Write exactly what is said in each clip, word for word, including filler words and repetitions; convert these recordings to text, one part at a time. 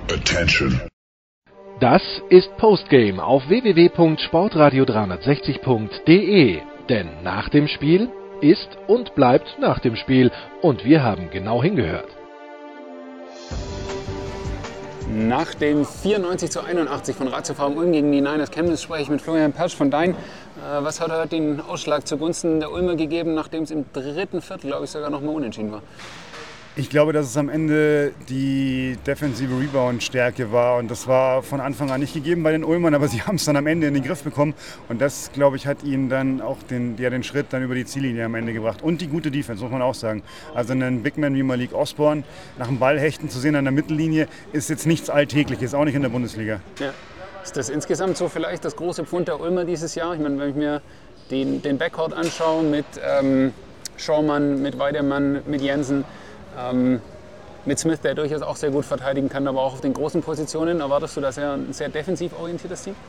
Attention. Das ist Postgame auf w w w punkt sportradio dreihundertsechzig punkt d e. Denn nach dem Spiel ist und bleibt nach dem Spiel. Und wir haben genau hingehört. Nach dem vierundneunzig zu einundachtzig von Ratio V Ulm gegen die Niners Chemnitz spreche ich mit Florian Persch von Dein. Was hat heute den Ausschlag zugunsten der Ulmer gegeben, nachdem es im dritten Viertel, glaube ich, sogar noch mal unentschieden war? Ich glaube, dass es am Ende die defensive Rebound-Stärke war und das war von Anfang an nicht gegeben bei den Ulmern, aber sie haben es dann am Ende in den Griff bekommen und das, glaube ich, hat ihnen dann auch den, ja, den Schritt dann über die Ziellinie am Ende gebracht und die gute Defense, muss man auch sagen. Also einen Bigman wie Malik Osborne nach dem Ball hechten zu sehen an der Mittellinie ist jetzt nichts Alltägliches, auch nicht in der Bundesliga. Ja. Ist das insgesamt so vielleicht das große Pfund der Ulmer dieses Jahr? Ich meine, wenn ich mir den, den Backcourt anschaue mit ähm, Schaumann, mit Weidemann, mit Jensen, Ähm, mit Smith, der durchaus auch sehr gut verteidigen kann, aber auch auf den großen Positionen. Erwartest du da sehr, ein sehr defensiv orientiertes Team?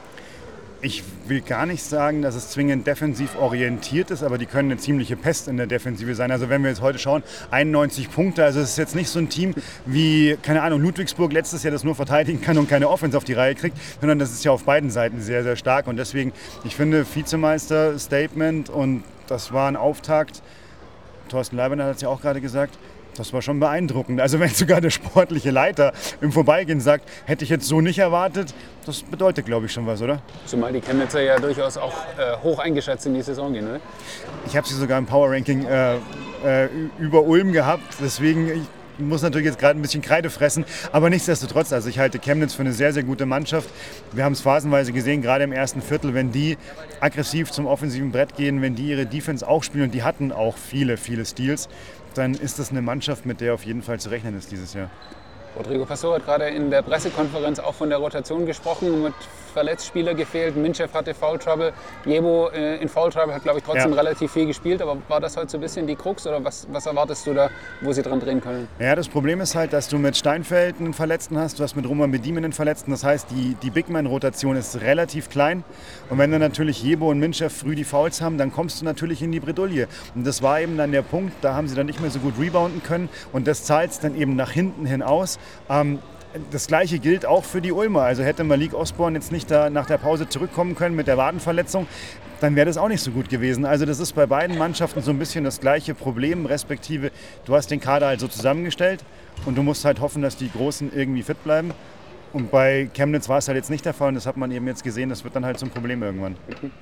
Ich will gar nicht sagen, dass es zwingend defensiv orientiert ist, aber die können eine ziemliche Pest in der Defensive sein. Also wenn wir jetzt heute schauen, einundneunzig Punkte, also es ist jetzt nicht so ein Team wie, keine Ahnung, Ludwigsburg letztes Jahr, das nur verteidigen kann und keine Offense auf die Reihe kriegt, sondern das ist ja auf beiden Seiten sehr, sehr stark. Und deswegen, ich finde, Vizemeister, Statement und das war ein Auftakt. Thorsten Leiberner hat es ja auch gerade gesagt. Das war schon beeindruckend. Also wenn sogar der sportliche Leiter im Vorbeigehen sagt, hätte ich jetzt so nicht erwartet, das bedeutet, glaube ich, schon was, oder? Zumal die Chemnitzer ja durchaus auch äh, hoch eingeschätzt in die Saison gehen, oder? Ich habe sie sogar im Power Ranking äh, äh, über Ulm gehabt, deswegen ich muss natürlich jetzt gerade ein bisschen Kreide fressen, aber nichtsdestotrotz, also ich halte Chemnitz für eine sehr, sehr gute Mannschaft. Wir haben es phasenweise gesehen, gerade im ersten Viertel, wenn die aggressiv zum offensiven Brett gehen, wenn die ihre Defense auch spielen und die hatten auch viele, viele Steals, dann ist das eine Mannschaft, mit der auf jeden Fall zu rechnen ist dieses Jahr. Rodrigo Pastor hat gerade in der Pressekonferenz auch von der Rotation gesprochen, mit Verletztspieler gefehlt, Minchev hatte Foul Trouble, Jebo äh, in Foul Trouble hat, glaube ich, trotzdem ja. relativ viel gespielt, aber war das heute so ein bisschen die Krux oder was, was erwartest du da, wo sie dran drehen können? Ja, das Problem ist halt, dass du mit Steinfeld einen Verletzten hast, du hast mit Roman Bedimen einen Verletzten, das heißt, die, die Big-Man-Rotation ist relativ klein und wenn dann natürlich Jebo und Minchev früh die Fouls haben, dann kommst du natürlich in die Bredouille und das war eben dann der Punkt, da haben sie dann nicht mehr so gut rebounden können und das zahlt es dann eben nach hinten hin aus. Ähm, Das Gleiche gilt auch für die Ulmer. Also hätte Malik Osborne jetzt nicht da nach der Pause zurückkommen können mit der Wadenverletzung, dann wäre das auch nicht so gut gewesen. Also das ist bei beiden Mannschaften so ein bisschen das gleiche Problem, respektive du hast den Kader halt so zusammengestellt und du musst halt hoffen, dass die Großen irgendwie fit bleiben. Und bei Chemnitz war es halt jetzt nicht der Fall und das hat man eben jetzt gesehen, das wird dann halt zum Problem irgendwann.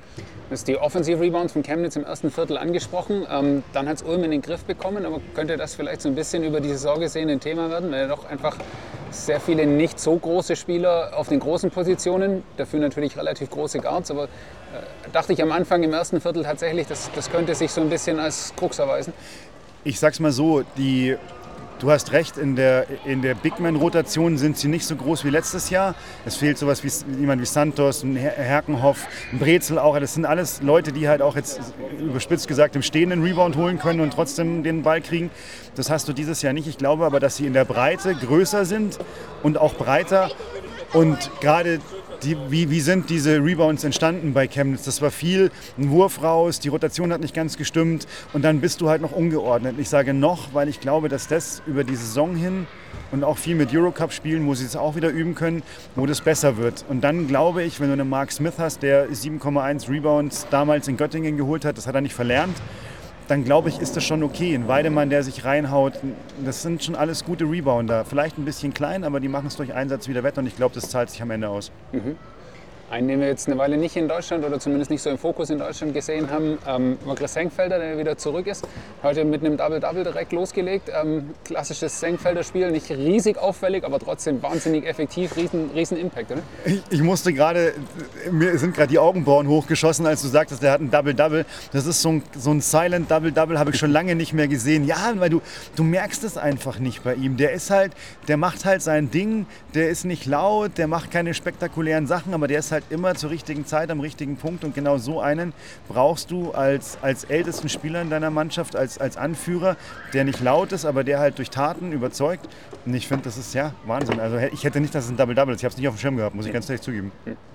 Du hast die Offensive Rebounds von Chemnitz im ersten Viertel angesprochen, ähm, dann hat es Ulm in den Griff bekommen, aber könnte das vielleicht so ein bisschen über die Saison gesehen ein Thema werden, weil ja doch einfach sehr viele nicht so große Spieler auf den großen Positionen, dafür natürlich relativ große Guards, aber äh, dachte ich am Anfang im ersten Viertel tatsächlich, das, das könnte sich so ein bisschen als Krux erweisen. Ich sag's mal so, die Du hast recht, in der, in der Big-Man-Rotation sind sie nicht so groß wie letztes Jahr. Es fehlt sowas wie jemand wie Santos, ein Herkenhoff, ein Brezel auch. Das sind alles Leute, die halt auch jetzt überspitzt gesagt im stehenden Rebound holen können und trotzdem den Ball kriegen. Das hast du dieses Jahr nicht. Ich glaube aber, dass sie in der Breite größer sind und auch breiter. Und gerade Die, wie, wie sind diese Rebounds entstanden bei Chemnitz? Das war viel ein Wurf raus, die Rotation hat nicht ganz gestimmt und dann bist du halt noch ungeordnet. Ich sage noch, weil ich glaube, dass das über die Saison hin und auch viel mit Eurocup-Spielen, wo sie es auch wieder üben können, wo das besser wird. Und dann glaube ich, wenn du einen Mark Smith hast, der sieben Komma eins Rebounds damals in Göttingen geholt hat, das hat er nicht verlernt, dann glaube ich, ist das schon okay. Ein Weidemann, der sich reinhaut, das sind schon alles gute Rebounder. Vielleicht ein bisschen klein, aber die machen es durch Einsatz wieder wett und ich glaube, das zahlt sich am Ende aus. Mhm. Einen, den wir jetzt eine Weile nicht in Deutschland oder zumindest nicht so im Fokus in Deutschland gesehen haben, ähm, war Chris Senkfelder, der wieder zurück ist. Heute mit einem Double-Double direkt losgelegt. Ähm, klassisches Senkfelder Spiel, nicht riesig auffällig, aber trotzdem wahnsinnig effektiv, riesen, riesen Impact, oder? Ich, ich musste gerade, mir sind gerade die Augenbrauen hochgeschossen, als du sagtest, der hat ein Double-Double. Das ist so ein, so ein Silent Double-Double, habe ich schon lange nicht mehr gesehen. Ja, weil du, du merkst es einfach nicht bei ihm. Der ist halt, der macht halt sein Ding, der ist nicht laut, der macht keine spektakulären Sachen, aber der ist halt immer zur richtigen Zeit am richtigen Punkt und genau so einen brauchst du als, als ältesten Spieler in deiner Mannschaft, als, als Anführer, der nicht laut ist, aber der halt durch Taten überzeugt und ich finde, das ist ja Wahnsinn. Also ich hätte nicht, dass es ein Double-Double ist, ich habe es nicht auf dem Schirm gehabt, muss ich ganz ehrlich zugeben.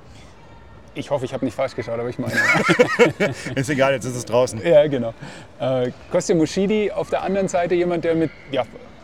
Ich hoffe, ich habe nicht falsch geschaut, aber ich meine. Ist egal, jetzt ist es draußen. Ja, genau. Äh, Kostja Mushidi auf der anderen Seite jemand, der mit ja,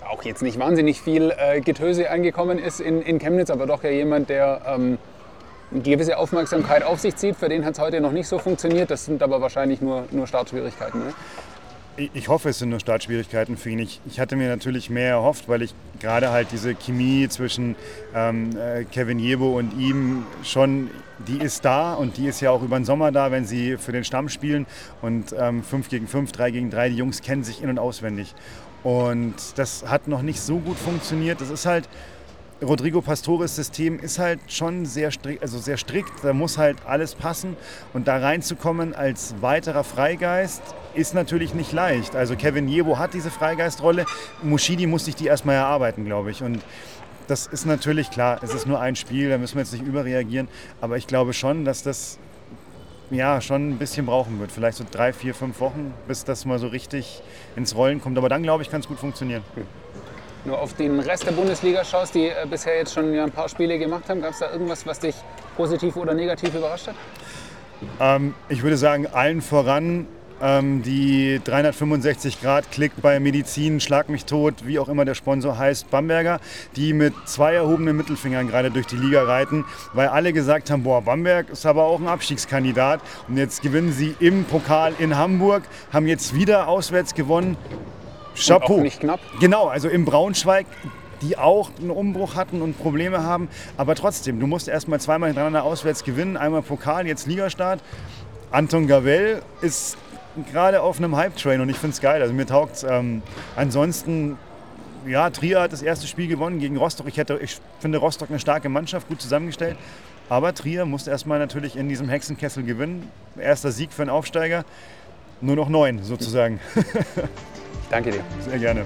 auch jetzt nicht wahnsinnig viel äh, Getöse angekommen ist in, in Chemnitz, aber doch ja jemand, der ähm, eine gewisse Aufmerksamkeit auf sich zieht. Für den hat es heute noch nicht so funktioniert. Das sind aber wahrscheinlich nur, nur Startschwierigkeiten. Ne? Ich hoffe, es sind nur Startschwierigkeiten für ihn. Ich, ich hatte mir natürlich mehr erhofft, weil ich gerade halt diese Chemie zwischen ähm, Kevin Jebo und ihm schon, die ist da und die ist ja auch über den Sommer da, wenn sie für den Stamm spielen. Und ähm, fünf gegen fünf, drei gegen drei, die Jungs kennen sich in- und auswendig. Und das hat noch nicht so gut funktioniert. Das ist halt, Rodrigo Pastores System ist halt schon sehr strikt, also sehr strikt, da muss halt alles passen und da reinzukommen als weiterer Freigeist ist natürlich nicht leicht. Also Kevin Jebo hat diese Freigeistrolle, Mushidi muss sich die erstmal erarbeiten, glaube ich. Und das ist natürlich klar, es ist nur ein Spiel, da müssen wir jetzt nicht überreagieren, aber ich glaube schon, dass das ja schon ein bisschen brauchen wird, vielleicht so drei, vier, fünf Wochen, bis das mal so richtig ins Rollen kommt. Aber dann, glaube ich, kann es gut funktionieren. Okay. Nur auf den Rest der Bundesliga schaust, die äh, bisher jetzt schon ja, ein paar Spiele gemacht haben. Gab es da irgendwas, was dich positiv oder negativ überrascht hat? Ähm, ich würde sagen, allen voran ähm, die dreihundertfünfundsechzig Grad Klick bei Medizin, Schlag mich tot, wie auch immer der Sponsor heißt, Bamberger, die mit zwei erhobenen Mittelfingern gerade durch die Liga reiten, weil alle gesagt haben, boah, Bamberg ist aber auch ein Abstiegskandidat. Und jetzt gewinnen sie im Pokal in Hamburg, haben jetzt wieder auswärts gewonnen. Chapeau. Und auch nicht knapp. Genau, also im Braunschweig, die auch einen Umbruch hatten und Probleme haben. Aber trotzdem, du musst erst mal zweimal hintereinander auswärts gewinnen. Einmal Pokal, jetzt Ligastart. Anton Gavel ist gerade auf einem Hype-Train und ich finde es geil. Also mir taugt es. Ähm, ansonsten, ja, Trier hat das erste Spiel gewonnen gegen Rostock. Ich, hätte, ich finde Rostock eine starke Mannschaft, gut zusammengestellt. Aber Trier musste erstmal natürlich in diesem Hexenkessel gewinnen. Erster Sieg für einen Aufsteiger. Nur noch neun sozusagen. Danke dir. Sehr gerne.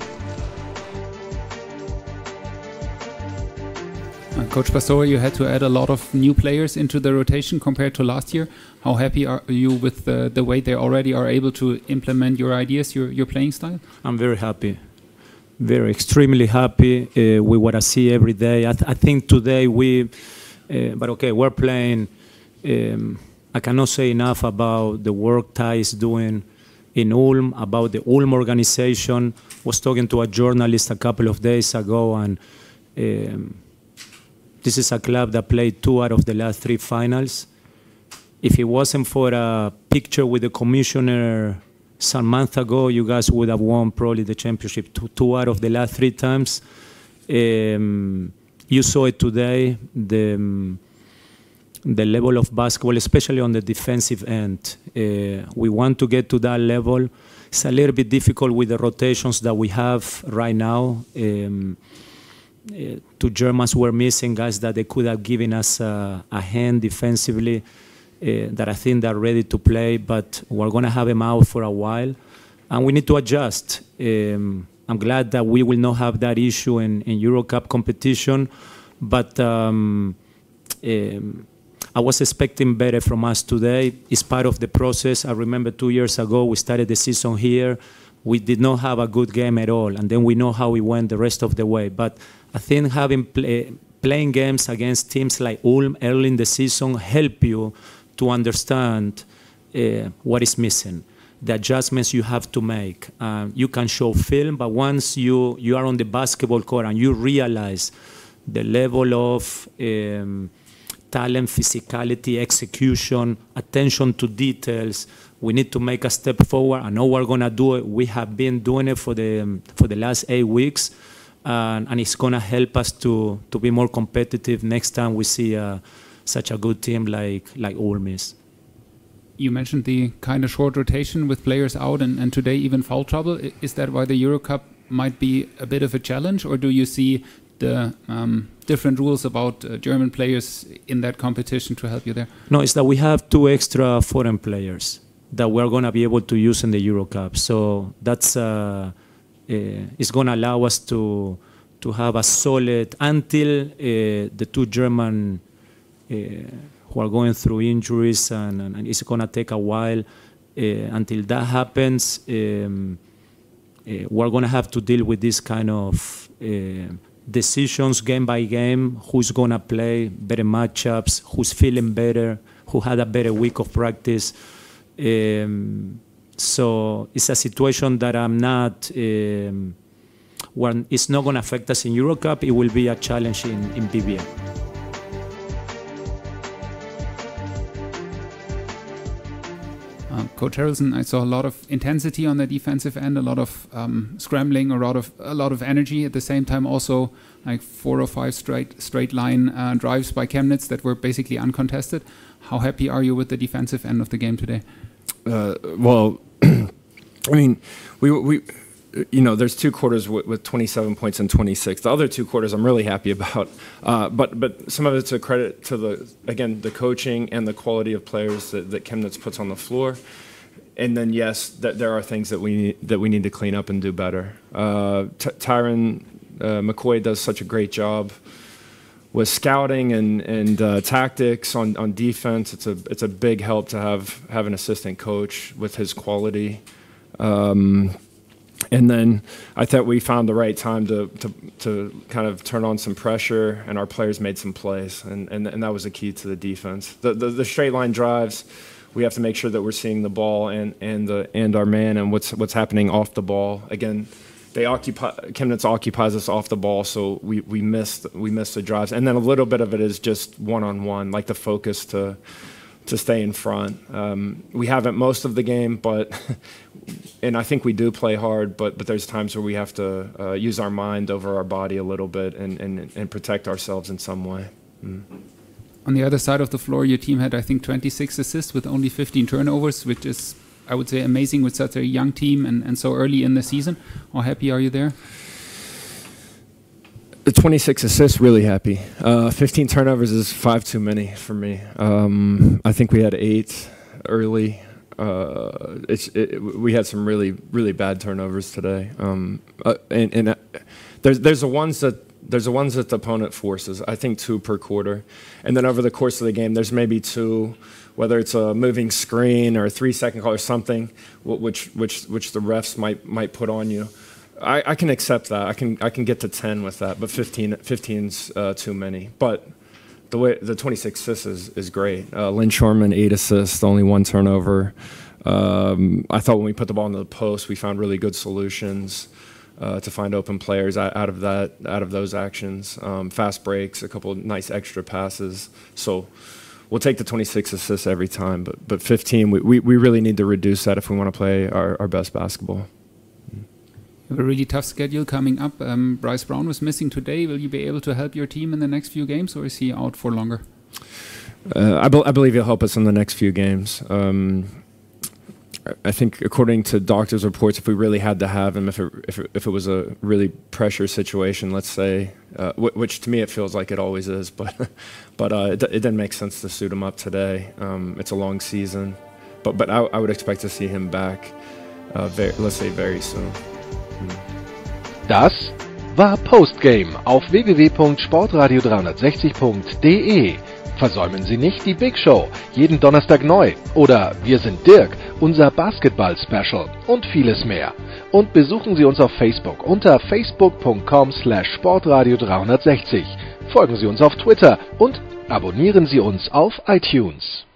Uh, Coach Pastore, you had to add a lot of new players into the rotation compared to last year. How happy are you with the, the way they already are able to implement your ideas, your, your playing style? I'm very happy. Very extremely happy uh, with what I see every day. I, th- I think today we, uh, but okay, we're playing. Um, I cannot say enough about the work Ty is doing in Ulm, about the Ulm organization. Was talking to a journalist a couple of days ago, and um, this is a club that played two out of the last three finals. If it wasn't for a picture with the commissioner some month ago, you guys would have won probably the championship two, two out of the last three times. Um, you saw it today. The um, the level of basketball, especially on the defensive end. Uh, we want to get to that level. It's a little bit difficult with the rotations that we have right now. Um, uh, two Germans were missing, guys that they could have given us a, a hand defensively, uh, that I think they're ready to play, but we're going to have them out for a while. And we need to adjust. Um, I'm glad that we will not have that issue in, in Eurocup competition, but um, um, I was expecting better from us today. It's part of the process. I remember two years ago we started the season here. We did not have a good game at all, and then we know how we went the rest of the way. But I think having play, playing games against teams like Ulm early in the season help you to understand uh, what is missing, the adjustments you have to make. Uh, you can show film, but once you, you are on the basketball court and you realize the level of um, talent, physicality, execution, attention to details. We need to make a step forward. I know we're gonna do it. We have been doing it for the um, for the last eight weeks, uh, and it's gonna help us to to be more competitive next time we see uh, such a good team like like Ulm is. You mentioned the kind of short rotation with players out and, and today even foul trouble. Is that why the Eurocup might be a bit of a challenge, or do you see the um, different rules about uh, German players in that competition to help you there? No, it's that we have two extra foreign players that we're going to be able to use in the Eurocup. So that's uh, uh, it's going to allow us to to have a solid until uh, the two German uh, who are going through injuries, and, and it's going to take a while uh, until that happens. Um, uh, we're going to have to deal with this kind of uh, decisions game by game, who's going to play, better matchups, who's feeling better, who had a better week of practice. Um, so it's a situation that I'm not, um, when it's not going to affect us in Eurocup, it will be a challenge in, in B B L. Uh, Coach Harrelson, I saw a lot of intensity on the defensive end, a lot of um, scrambling, a lot of a lot of energy. At the same time, also like four or five straight straight line uh, drives by Chemnitz that were basically uncontested. How happy are you with the defensive end of the game today? Uh, well, I mean, we we. You know, there's two quarters with, with twenty-seven points and twenty-six. The other two quarters I'm really happy about, uh, but but some of it's a credit to the again the coaching and the quality of players that, that Chemnitz puts on the floor, and then yes, that there are things that we need, that we need to clean up and do better. Uh, T- Tyron uh, McCoy does such a great job with scouting and and uh, tactics on, on defense. It's a it's a big help to have have an assistant coach with his quality. Um, And then I thought we found the right time to, to to kind of turn on some pressure, and our players made some plays, and, and, and that was the key to the defense. The, the the straight line drives, we have to make sure that we're seeing the ball and and the and our man and what's what's happening off the ball. Again, they occupy Chemnitz occupies us off the ball, so we we missed we missed the drives, and then a little bit of it is just one on one, like the focus to. to stay in front. Um, we haven't most of the game, but and I think we do play hard, but but there's times where we have to uh, use our mind over our body a little bit and, and, and protect ourselves in some way. Mm. On the other side of the floor, your team had, I think, twenty-six assists with only fifteen turnovers, which is, I would say, amazing with such a young team and, and so early in the season. How happy are you there? The twenty-six assists, really happy. Uh, fifteen turnovers is five too many for me. Um, I think we had eight early. Uh, it's it, we had some really really bad turnovers today. Um, uh, and and uh, there's there's the ones that there's the ones that the opponent forces. I think two per quarter, and then over the course of the game, there's maybe two, whether it's a moving screen or a three second call or something, which which which the refs might might put on you. I, I can accept that. I can I can get to ten with that, but fifteen fifteen's uh, too many. But the way the twenty-six assists is, is great. Uh, Lynn Shorman, eight assists, only one turnover. Um, I thought when we put the ball into the post, we found really good solutions uh, to find open players out, out of that out of those actions. Um, fast breaks, a couple of nice extra passes. So we'll take the twenty-six assists every time, but but fifteen, we, we, we really need to reduce that if we want to play our, our best basketball. You have a really tough schedule coming up. Um, Bryce Brown was missing today. Will you be able to help your team in the next few games, or is he out for longer? Uh, I, be- I believe he'll help us in the next few games. Um, I think, according to doctors' reports, if we really had to have him, if it, if it, if it was a really pressure situation, let's say, uh, w- which to me it feels like it always is, but but uh, it, it didn't make sense to suit him up today. Um, it's a long season, but but I, I would expect to see him back, uh, very, let's say, very soon. Das war Postgame auf w w w punkt sportradio dreihundertsechzig punkt d e. Versäumen Sie nicht die Big Show, jeden Donnerstag neu. Oder Wir sind Dirk, unser Basketball-Special und vieles mehr. Und besuchen Sie uns auf Facebook unter facebook punkt com slash sportradio dreihundertsechzig. Folgen Sie uns auf Twitter und abonnieren Sie uns auf iTunes.